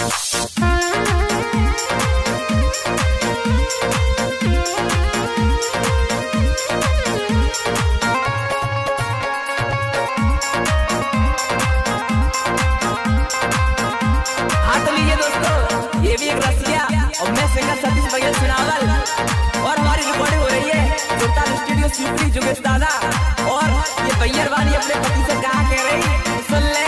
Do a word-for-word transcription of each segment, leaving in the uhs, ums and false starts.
और मैं सिंगर सतीश बघेल सुनावल और हमारी रिकॉर्डिंग हो रही है सुल्तान स्टूडियो शिवपुरी जोगेश दादा। और ये भैया वाली अपने पति से कहा कह रही सुन ले।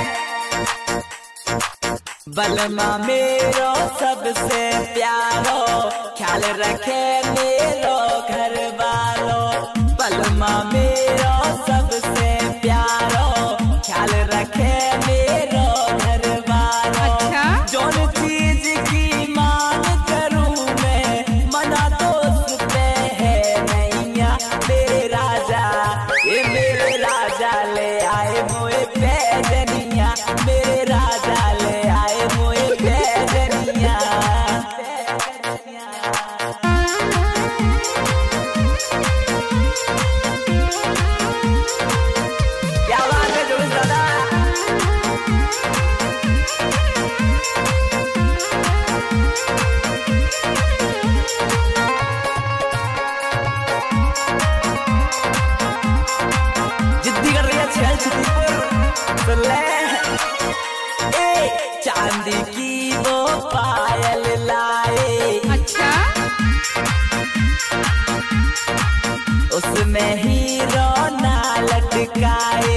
बलमा मेरो सबसे प्यारो ख्याल रखे मेरो घर वालों। बलमा मेरो सबसे प्यारो ख्याल रखे मेरो घर वालों। अच्छा? जोन चीज की मांग करूं मैं मना तो उस पे है नैया। मेरे राजा ये मेरे राजा ले आए मोए पैजनिया। मेरे राजा ले आए मोए पैजनिया। क्या बात है जोगेश दादा। जिद्दी कर रही है छेल सुन ले। ए चांदी की वो पायल लाए। अच्छा? उसमें हीरो ना लटकाए।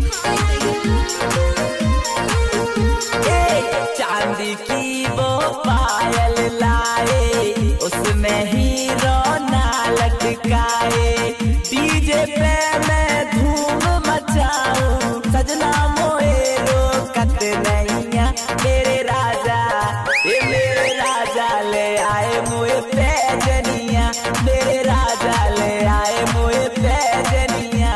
ए चांदी की वो पायल लाए। उसमें हीरो ना लटकाए। डीजे पे मैं धूम मचाऊं सजना मोए रोकत नैया। मेरे राजा ये मेरे राजा ले आए मोए पैजनिया। मेरे राजा ले आए मोए पैजनिया।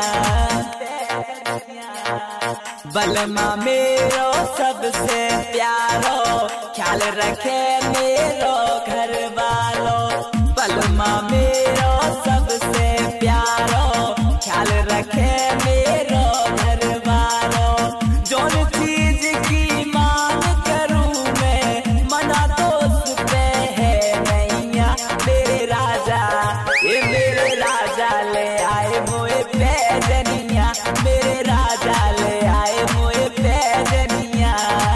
बलमा मेरो सबसे प्यारो ख्याल रखे मेरो घर वालों। बलमा मेरो सबसे प्यारो ख्याल रखे मेरो घर वालों। जोन चीज की मांग करूं मैं मना तो उस पे है नैया। मेरे राजा ये मेरे राजा ले आए मोए पैजनिया। मेरे राजा ले आए मोए पैजनिया।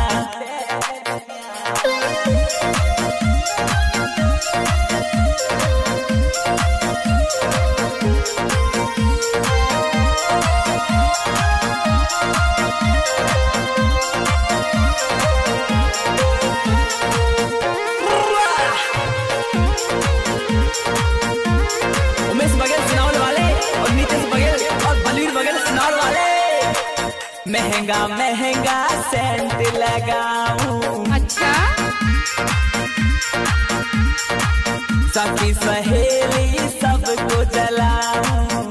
उमेश बघेल सुनावल वाले और नीतीश बघेल और बलवीर बघेल सुनावल वाले। महंगा महंगा सेंट लगाऊं। अच्छा? सखी सहेली सबको जलाऊं।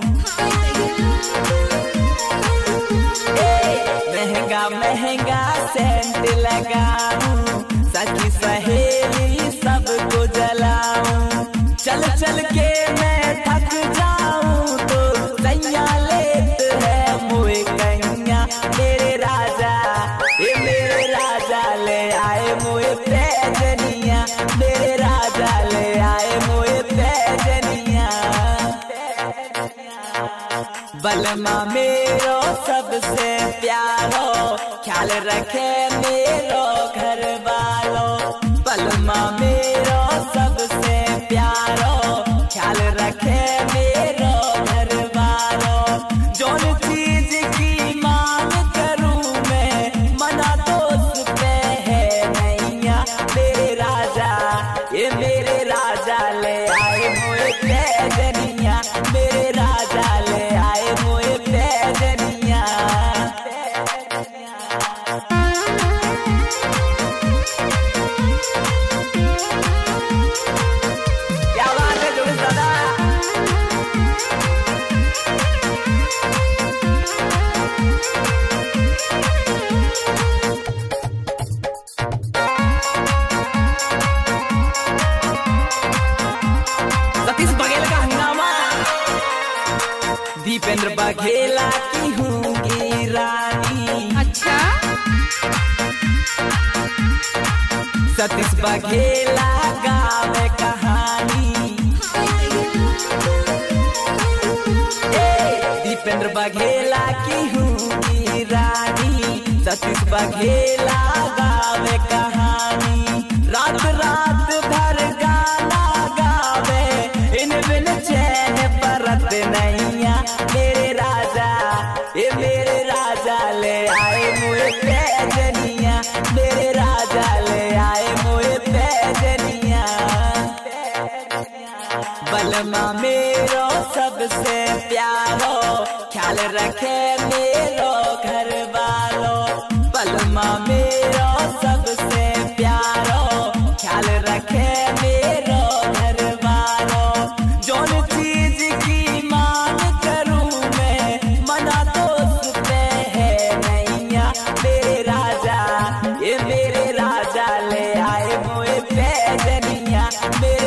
महंगा महंगा सेंट लगाऊं सखी सहेली सबको जलाऊं। चल चल के मैं थक जाऊं तो सैया लेत है मोए कैया। मेरे राजा ये मेरे राजा ले आए मोए पैजनिया। मेरे राजा ले आए मोए पैजनिया। बलमा मेरो सबसे प्यारो ख्याल रखे मेरो घर वालों। बलमा मेरो सबसे प्यारो ख्याल रखे मेरो घर वालों। जोन चीज की मांग करूं मैं मना तो उस पे है नैया। मेरे राजा ये मेरे राजा ले आए मोए पैजनिया। मेरे राजा ले आए मोए पैजनिया। क्या बात है जोगेश दादा। सतीश बघेल का हंगामा। दीपेंद्र बघेला की हूँगी रानी। अच्छा? सतीश बघेला गावे कहानी, दीपेंद्र बघेला की हूँ की रानी, सतीश बघेला गावे कहानी। रात रात भर गाना गावे, इन बिन चैन परत नैया। मेरे राजा ये मेरे राजा ले आए मुझे पैजनिया, मेरे राजा ले आए मुझे पैजनिया। बलमा मेरो सबसे प्यारो, ख्याल रखे मेरो घर वालों। बलमा मेरो सबसे प्यारो, ख्याल रखे मेरो घर वालों। जौन चीज की मांग करूं मैं, मना तो उस पे है नैया। मेरे राजा ये मेरे राजा ले आए मुझे पैजनिया।